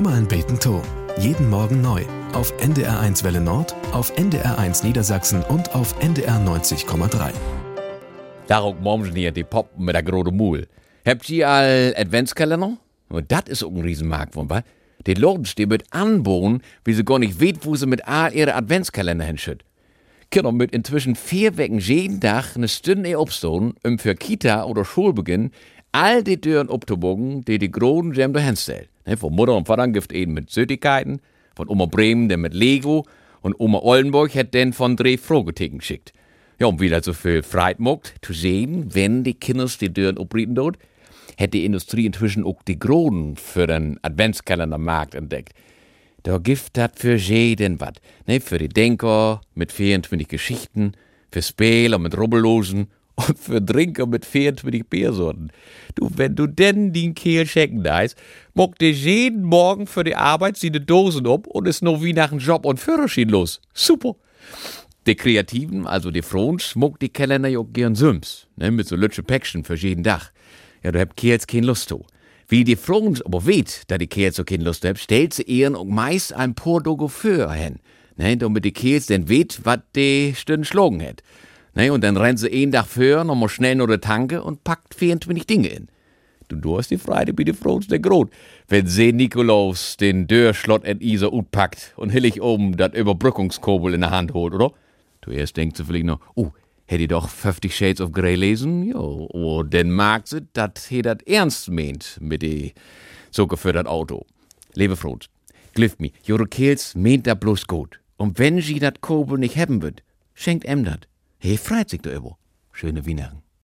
Himmel beten to. Jeden Morgen neu. Auf NDR1 Welle Nord, auf NDR1 Niedersachsen und auf NDR 90,3. Daarom morgen hier die Poppen mit der großen Mul. Habt ihr all Adventskalender? Und das ist auch ein Riesenmarkt, wa? Die Leute stehen mit anbauen, wie sie gar nicht weet, wo sie mit all ihre Adventskalender hinschütt. Kinder mit inzwischen 4 Wochen jeden Tag eine Stunde aufstehen, für Kita oder Schulbeginn all die Türen abzubogen, die großen Jam da hinstellen. Von Mutter und Vater gibt einen mit Süßigkeiten, von Oma Bremen den mit Lego und Oma Oldenburg hat den von 3 Fragezeichen geschickt. Ja, und wie das so viel Freude macht, zu sehen, wenn die Kinder die Türen abrieten dort, hat die Industrie inzwischen auch die Großen für den Adventskalendermarkt entdeckt. Da gibt das für jeden was. Ne, für die Denker mit 24 Geschichten, für Spieler mit Rubbellosen und für Trinker mit 24 Biersorten. Du, wenn du denn den Kehl checken deißt, muckt dir jeden Morgen für die Arbeit seine Dosen ab und ist noch wie nach einem Job und Führerschein los. Super. Die Kreativen, also die Frons, muckt die Kalender ja auch gern Sims, ne, mit so lütsche Päckchen für jeden Tag. Ja, da habt Kerls keine Lust zu. Wie die Frons aber weet, dass die Kerls so keine Lust haben, stellt sie ihren auch meist ein paar Dogo für hin. Ne, damit die Kerls dann weet, was die Stunde schlagen hat. Ne, und dann rennt sie einen Tag für, nochmal schnell nur die Tanke und packt 24 Dinge in. Du hast die Freude bei den Frons der Grot, wenn sie Nikolaus den Dörrschlott in Isa utpackt und hillig oben dat Überbrückungskobel in der Hand holt, oder? Du erst denkst du vielleicht noch, hätte ich doch 50 Shades of Grey lesen? Ja, oh, dann mag sie, dass he dat ernst meint mit die so gefördert Auto. Liebe Frons, glifft mi, jure Kerls meint dat bloß gut. Und wenn sie dat Kobel nicht haben wird, schenkt em dat. He freut sich darüber. Schöne Weihnachten.